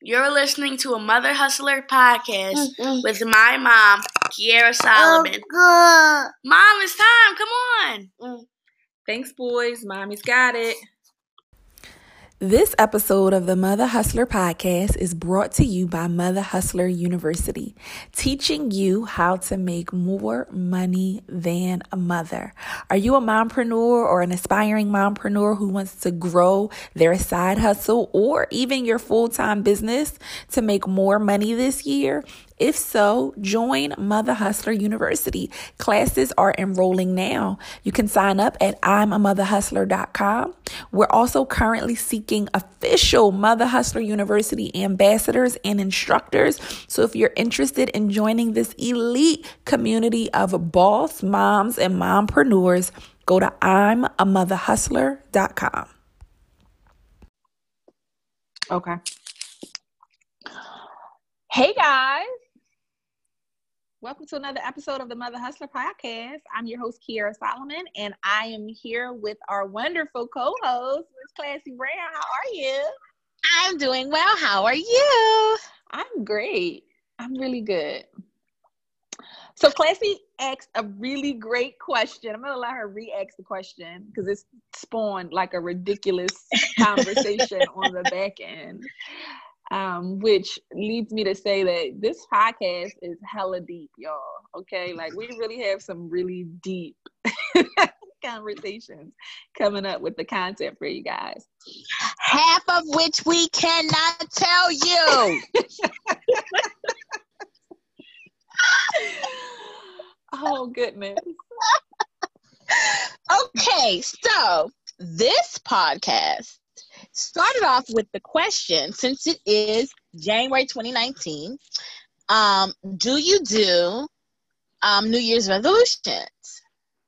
You're listening to a Mother Hustler podcast with my mom, Kiara Solomon. Mom, it's time. Come on. Thanks, boys. Mommy's got it. This episode of the Mother Hustler podcast is brought to you by Mother Hustler University, teaching you how to make more money than a mother. Are you a mompreneur or an aspiring mompreneur who wants to grow their side hustle or even your full-time business to make more money this year? If so, join Mother Hustler University. Classes are enrolling now. You can sign up at I'mAMotherHustler.com. We're also currently seeking official Mother Hustler University ambassadors and instructors. So if you're interested in joining this elite community of boss moms and mompreneurs, go to I'mAMotherHustler.com. Okay. Hey, guys. Welcome to another episode of the Mother Hustler podcast. I'm your host, Kiara Solomon, and I am here with our wonderful co-host, Miss Classy Brown. How are you? I'm doing well. How are you? I'm great. I'm really good. So Classy asked a really great question. I'm going to let her re-ask the question because it's spawned like a ridiculous conversation on the back end. Which leads me to say that this podcast is hella deep, y'all. Okay, like we really have some really deep conversations coming up with the content for you guys. Half of which we cannot tell you. Oh, goodness. Okay, so this podcast started off with the question, since it is January 2019, do you do New Year's resolutions?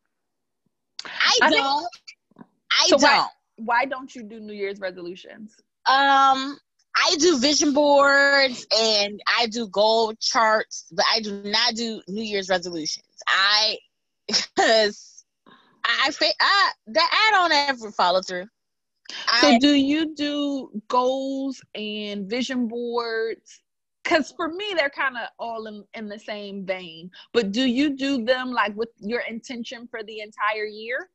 I don't. Why don't you do New Year's resolutions? I do vision boards and I do goal charts, but I do not do New Year's resolutions. Because I don't ever follow through. So do you do goals and vision boards? Because for me, they're kind of all in the same vein. But do you do them like with your intention for the entire year?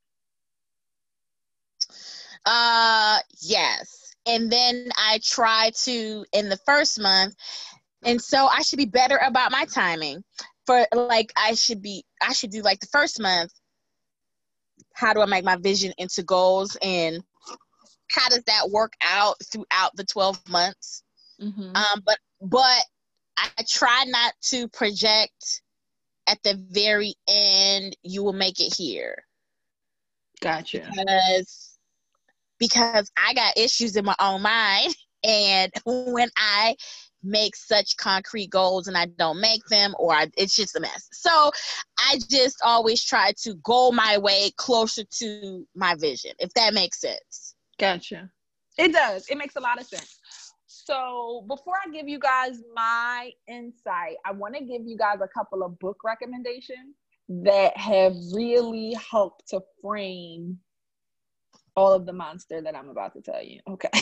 Yes. And then I try to in the first month. And so I should be better about my timing. For like I should do like the first month. How do I make my vision into goals, and how does that work out throughout the 12 months? Mm-hmm. But I try not to project at the very end, you will make it here. Gotcha. Because I got issues in my own mind, and when I make such concrete goals and I don't make them, it's just a mess. So I just always try to go my way closer to my vision, if that makes sense. Gotcha. It does. It makes a lot of sense. So before I give you guys my insight, I want to give you guys a couple of book recommendations that have really helped to frame all of the monster that I'm about to tell you. Okay.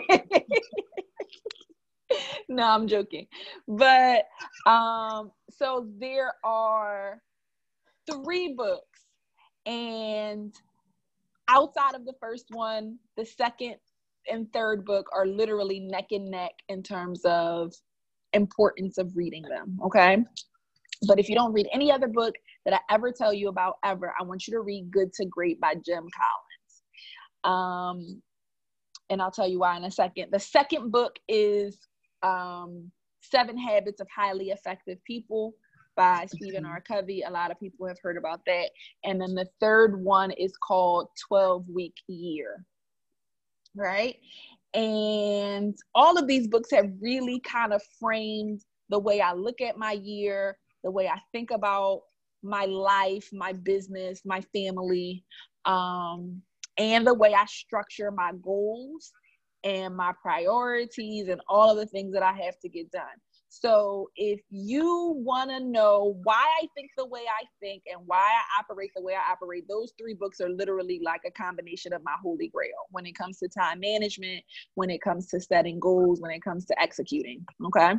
No, I'm joking. But so there are 3 books, and outside of the first one, the second and third book are literally neck and neck in terms of importance of reading them, okay? But if you don't read any other book that I ever tell you about ever, I want you to read Good to Great by Jim Collins. And I'll tell you why in a second. The second book is 7 Habits of Highly Effective People by Stephen R. Covey. A lot of people have heard about that. And then the third one is called 12-Week Year, right? And all of these books have really kind of framed the way I look at my year, the way I think about my life, my business, my family, and the way I structure my goals and my priorities and all of the things that I have to get done. So if you want to know why I think the way I think and why I operate the way I operate, those 3 books are literally like a combination of my holy grail when it comes to time management, when it comes to setting goals, when it comes to executing. Okay.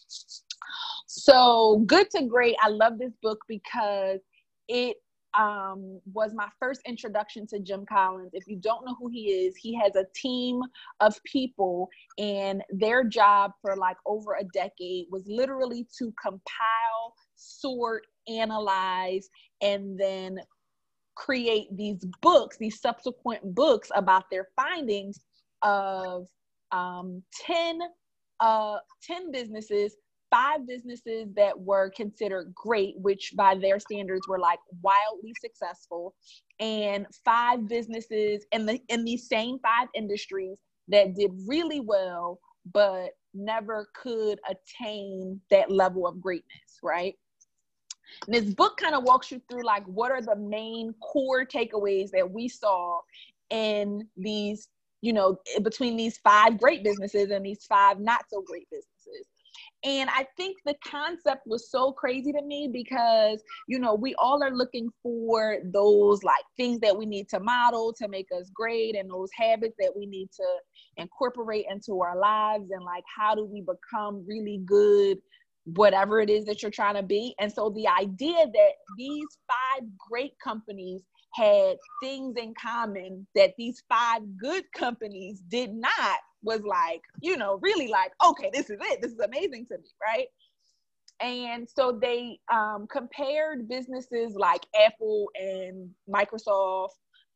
So Good to Great, I love this book because it was my first introduction to Jim Collins. If you don't know who he is, he has a team of people, and their job for like over a decade was literally to compile, sort, analyze, and then create these books, these subsequent books about their findings of 10 businesses, 5 businesses that were considered great, which by their standards were like wildly successful, and 5 businesses in these same 5 industries that did really well, but never could attain that level of greatness, right? And this book kind of walks you through like, what are the main core takeaways that we saw in these, you know, between these 5 great businesses and these 5 not so great businesses. And I think the concept was so crazy to me because, you know, we all are looking for those like things that we need to model to make us great, and those habits that we need to incorporate into our lives, and like, how do we become really good, whatever it is that you're trying to be. And so the idea that these 5 great companies had things in common that these 5 good companies did not was like, you know, really like, okay, this is it. This is amazing to me, right? And so they compared businesses like Apple and Microsoft.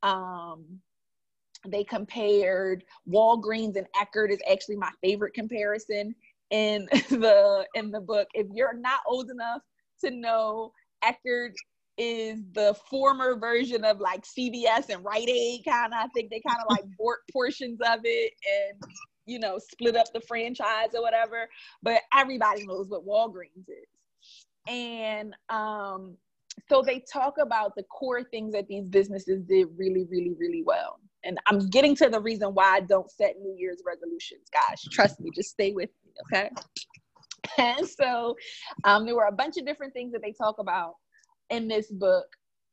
They compared Walgreens and Eckerd, is actually my favorite comparison in the book. If you're not old enough to know, Eckerd is the former version of like CVS and Rite Aid kind of. I think they kind of like bought portions of it and, you know, split up the franchise or whatever. But everybody knows what Walgreens is. And so they talk about the core things that these businesses did really, really, really well. And I'm getting to the reason why I don't set New Year's resolutions, guys. Trust me, just stay with me, okay? And so there were a bunch of different things that they talk about in this book.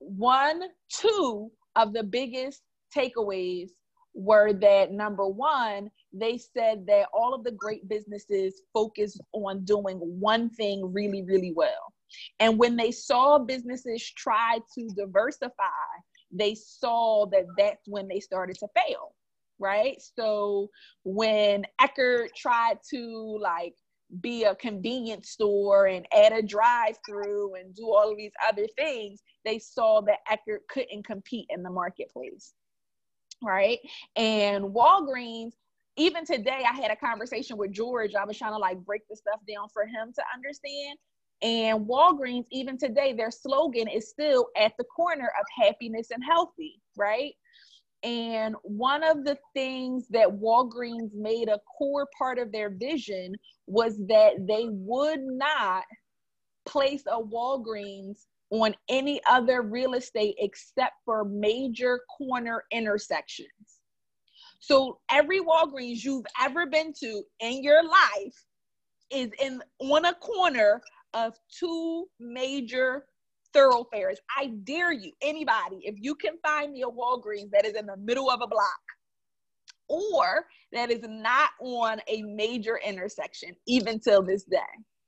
2 of the biggest takeaways were that, number 1, they said that all of the great businesses focused on doing one thing really, really well. And when they saw businesses try to diversify, they saw that that's when they started to fail, right? So when Eckerd tried to like be a convenience store and add a drive-through and do all of these other things, they saw that Eckerd couldn't compete in the marketplace, right? And Walgreens, even today, I had a conversation with George. I was trying to like break the stuff down for him to understand. And Walgreens, even today, their slogan is still at the corner of happiness and healthy, right? And one of the things that Walgreens made a core part of their vision was that they would not place a Walgreens on any other real estate except for major corner intersections. So every Walgreens you've ever been to in your life is on a corner of 2 major thoroughfares. I dare you, anybody, if you can find me a Walgreens that is in the middle of a block or that is not on a major intersection, even till this day.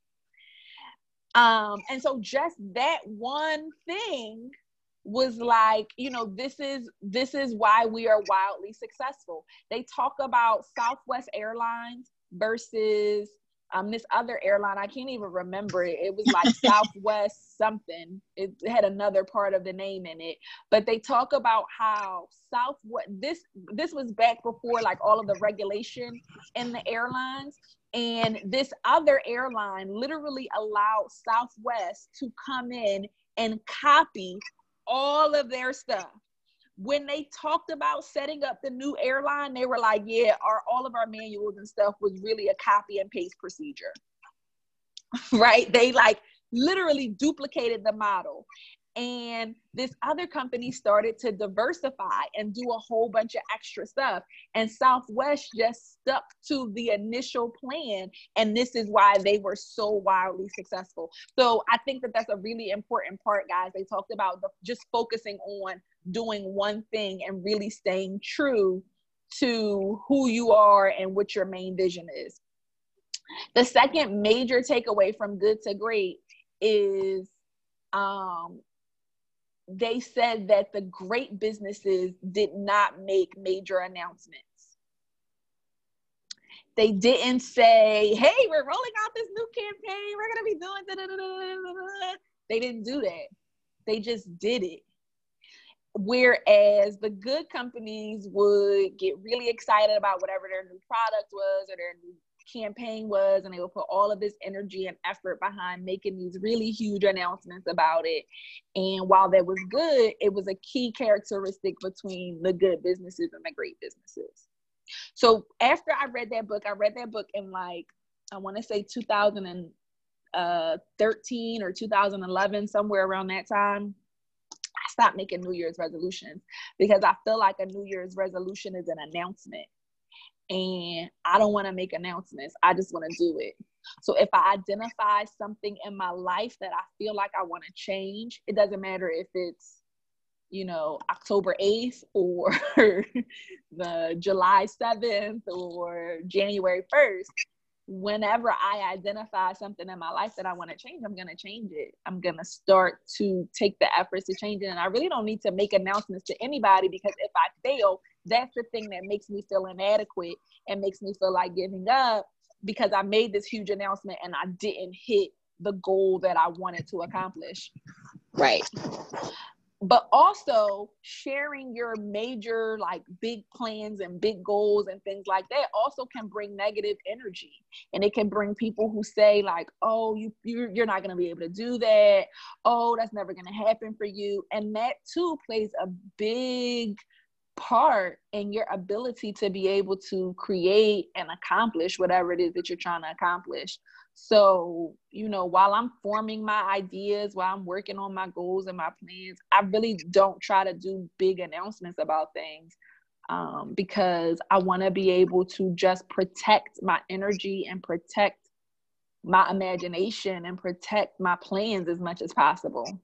And so just that one thing was like, you know, this is why we are wildly successful. They talk about Southwest Airlines versus this other airline. I can't even remember it. It was like Southwest something. It had another part of the name in it. But they talk about how Southwest, this was back before like all of the regulation in the airlines. And this other airline literally allowed Southwest to come in and copy all of their stuff. When they talked about setting up the new airline, they were like, yeah, all of our manuals and stuff was really a copy and paste procedure, right? They like literally duplicated the model. And this other company started to diversify and do a whole bunch of extra stuff. And Southwest just stuck to the initial plan. And this is why they were so wildly successful. So I think that that's a really important part, guys. They talked about just focusing on doing one thing and really staying true to who you are and what your main vision is. The second major takeaway from Good to Great is they said that the great businesses did not make major announcements. They didn't say, hey, we're rolling out this new campaign. We're going to be doing da-da-da-da-da-da-da. They didn't do that. They just did it. Whereas the good companies would get really excited about whatever their new product was or their new campaign was, and they would put all of this energy and effort behind making these really huge announcements about it. And while that was good, it was a key characteristic between the good businesses and the great businesses. So after I read that book in like, I want to say 2013 or 2011, somewhere around that time. I stopped making New Year's resolutions because I feel like a New Year's resolution is an announcement. And I don't want to make announcements. I just want to do it. So if I identify something in my life that I feel like I want to change, it doesn't matter if it's, October 8th or the July 7th or January 1st. Whenever I identify something in my life that I want to change, I'm going to change it. I'm going to start to take the efforts to change it. And I really don't need to make announcements to anybody, because if I fail, that's the thing that makes me feel inadequate and makes me feel like giving up, because I made this huge announcement and I didn't hit the goal that I wanted to accomplish. Right. But also sharing your major, like, big plans and big goals and things like that also can bring negative energy. And it can bring people who say like, oh, you're not going to be able to do that. Oh, that's never going to happen for you. And that too plays a big part in your ability to be able to create and accomplish whatever it is that you're trying to accomplish. So, while I'm forming my ideas, while I'm working on my goals and my plans, I really don't try to do big announcements about things, because I want to be able to just protect my energy and protect my imagination and protect my plans as much as possible.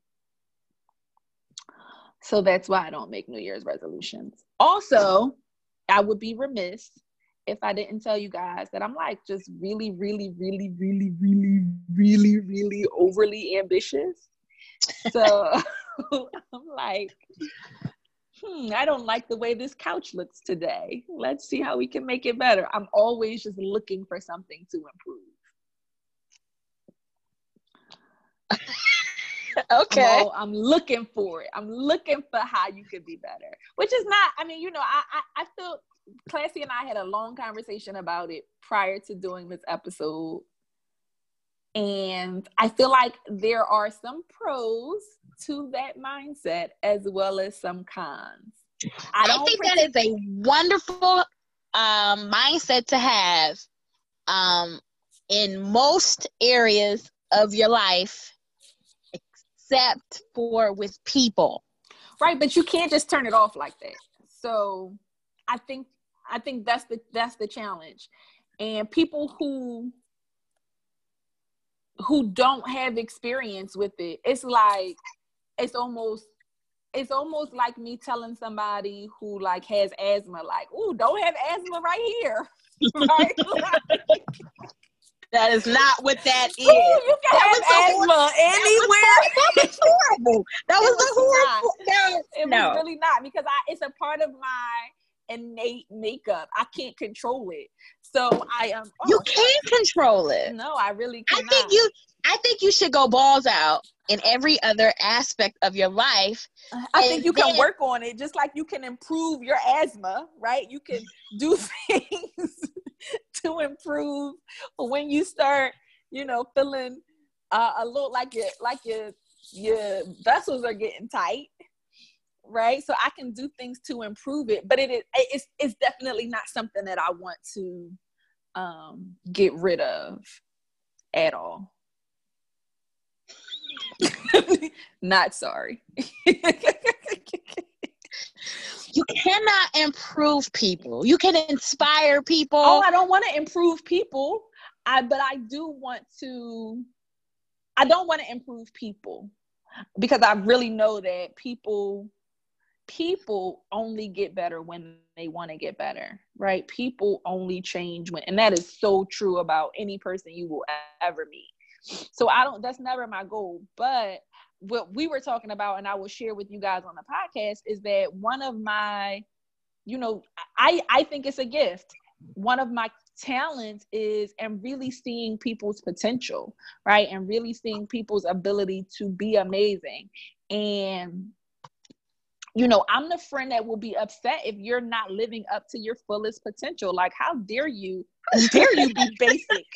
So that's why I don't make New Year's resolutions. Also, I would be remiss if I didn't tell you guys that I'm like just really, really, really, really, really, really, really overly ambitious. So I'm like, I don't like the way this couch looks today. Let's see how we can make it better. I'm always just looking for something to improve. Okay. I'm looking for it. I'm looking for how you could be better, which is not, I feel Classy and I had a long conversation about it prior to doing this episode. And I feel like there are some pros to that mindset as well as some cons. I think that is a wonderful mindset to have in most areas of your life, except for with people. Right, but you can't just turn it off like that. So I think that's the challenge. And people who don't have experience with it, it's almost like me telling somebody who like has asthma, like, ooh, don't have asthma right here. Right? That is not what that is. Ooh, you can have asthma anywhere. That was horrible. That was horrible. It was really not, because it's a part of my innate makeup. I can't control it. So you can't control it. No, I really cannot. I think you should go balls out in every other aspect of your life. I think you can work on it, just like you can improve your asthma, right? You can do things to improve when you start, feeling a little like your vessels are getting tight, right? So I can do things to improve it, but it's definitely not something that I want to get rid of at all. Not sorry. You cannot improve people. You can inspire people. Oh, I don't want to improve people. But I do want to. I don't want to improve people because I really know that people only get better when they want to get better, right? People only change when, and that is so true about any person you will ever meet. So that's never my goal. But what we were talking about, and I will share with you guys on the podcast, is that one of my, I think it's a gift. One of my talents is, and really seeing people's potential, right? And really seeing people's ability to be amazing. And, I'm the friend that will be upset if you're not living up to your fullest potential. Like, how dare you be basic?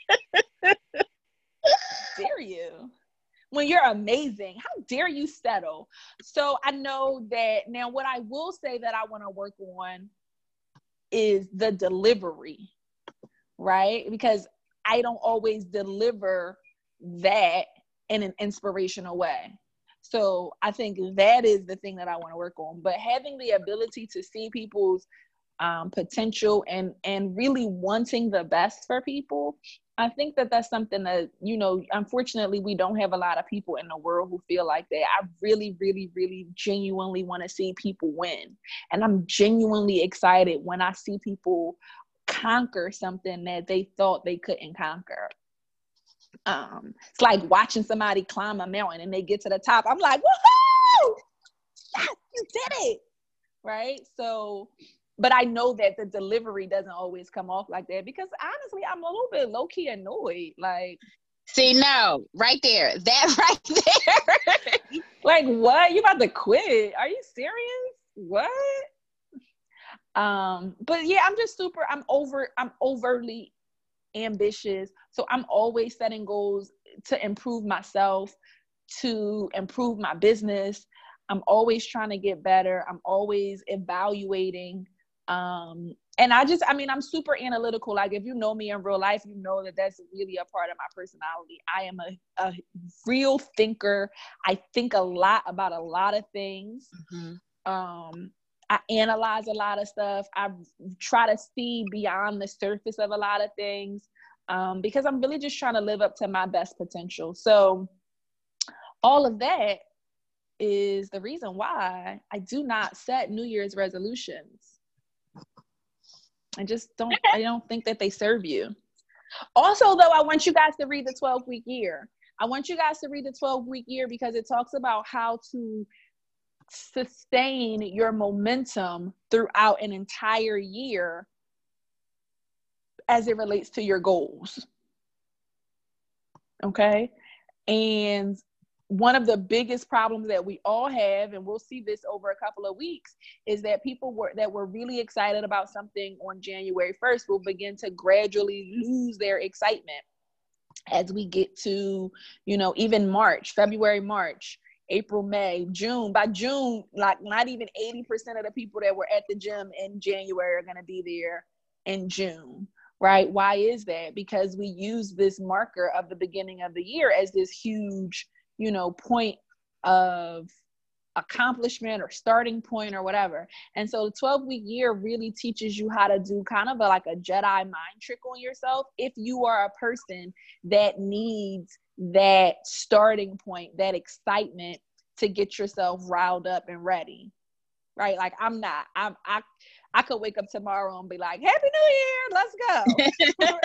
Dare you? When you're amazing, how dare you settle? So I know that now what I will say that I want to work on is the delivery, right? Because I don't always deliver that in an inspirational way. So I think that is the thing that I want to work on. But having the ability to see people's potential and really wanting the best for people, I think that that's something that, unfortunately, we don't have a lot of people in the world who feel like that. I really, really, really genuinely want to see people win. And I'm genuinely excited when I see people conquer something that they thought they couldn't conquer. It's like watching somebody climb a mountain and they get to the top. I'm like, woohoo! Yes, you did it. Right? So, but I know that the delivery doesn't always come off like that because honestly, I'm a little bit low-key annoyed. Like, see, no, right there. That right there. Like, what? You about to quit? Are you serious? What? But yeah, I'm overly ambitious. So I'm always setting goals to improve myself, to improve my business. I'm always trying to get better. I'm always evaluating. And I'm super analytical. Like, if you know me in real life, you know that that's really a part of my personality. I am a real thinker. I think a lot about a lot of things. Mm-hmm. I analyze a lot of stuff. I try to see beyond the surface of a lot of things because I'm really just trying to live up to my best potential. So all of that is the reason why I do not set New Year's resolutions. I don't think that they serve you. Also, though, I want you guys to read the 12-week year. I want you guys to read the 12-week year because it talks about how to sustain your momentum throughout an entire year as it relates to your goals. Okay? And one of the biggest problems that we all have, and we'll see this over a couple of weeks, is that people that were really excited about something on January 1st will begin to gradually lose their excitement as we get to, even March, February, March, April, May, June. By June, like not even 80% of the people that were at the gym in January are going to be there in June, right? Why is that? Because we use this marker of the beginning of the year as this huge, point of accomplishment or starting point or whatever. And so the 12-week year really teaches you how to do kind of like a Jedi mind trick on yourself if you are a person that needs that starting point, that excitement to get yourself riled up and ready, right? Like I'm not. I could wake up tomorrow and be like, Happy New Year, let's go.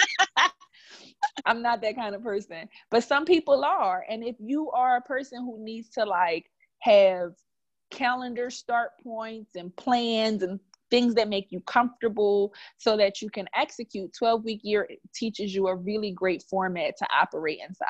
I'm not that kind of person, but some people are. And if you are a person who needs to like have calendar start points and plans and things that make you comfortable so that you can execute, 12-week year teaches you a really great format to operate inside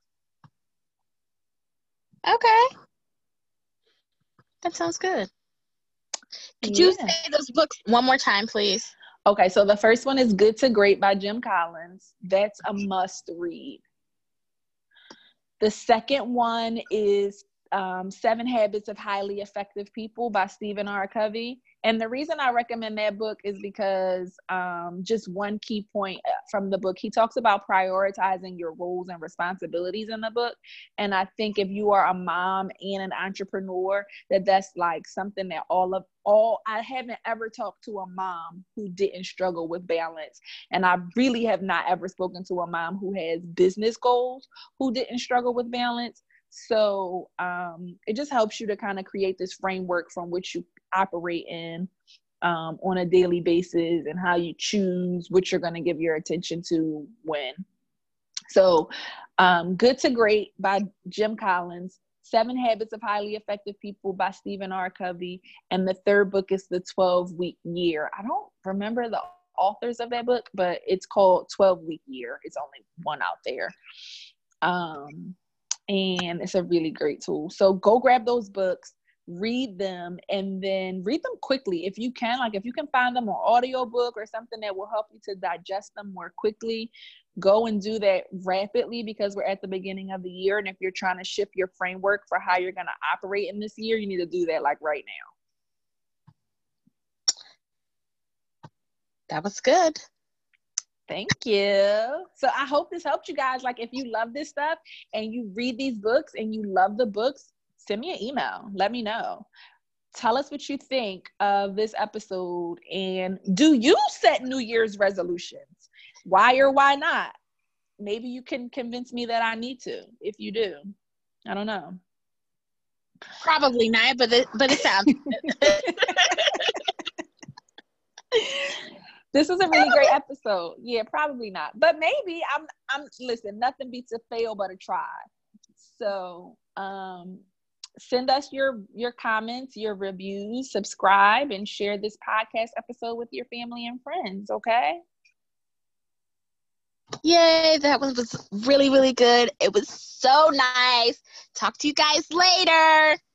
of. Okay. That sounds good. Could you say those books one more time, please? Okay, so the first one is Good to Great by Jim Collins. That's a must read. The second one is Seven Habits of Highly Effective People by Stephen R. Covey. And the reason I recommend that book is because just one key point from the book, he talks about prioritizing your roles and responsibilities in the book. And I think if you are a mom and an entrepreneur, that's like something that I haven't ever talked to a mom who didn't struggle with balance. And I really have not ever spoken to a mom who has business goals who didn't struggle with balance. So it just helps you to kind of create this framework from which you operate in on a daily basis, and how you choose what you're going to give your attention to when. So Good to Great by Jim Collins, Seven Habits of Highly Effective People by Stephen R. Covey, and the third book is The 12-Week Year. I don't remember the authors of that book, but it's called 12-Week Year. It's only one out there. And it's a really great tool. So go grab those books, read them, and then read them quickly if you can. Like if you can find them on audiobook or something that will help you to digest them more quickly, go and do that rapidly, because we're at the beginning of the year. And if you're trying to shift your framework for how you're going to operate in this year, you need to do that like right now. That was good. Thank you. So I hope this helped you guys. Like if you love this stuff and you read these books and you love the books, send me an email. Let me know. Tell us what you think of this episode. And do you set New Year's resolutions? Why or why not? Maybe you can convince me that I need to. If you do, I don't know. Probably not, but it sounds good. This was a really great episode. Yeah, probably not. But maybe I'm listen, nothing beats a fail but a try. So send us your comments, your reviews, subscribe, and share this podcast episode with your family and friends, okay? Yay, that one was really, really good. It was so nice. Talk to you guys later.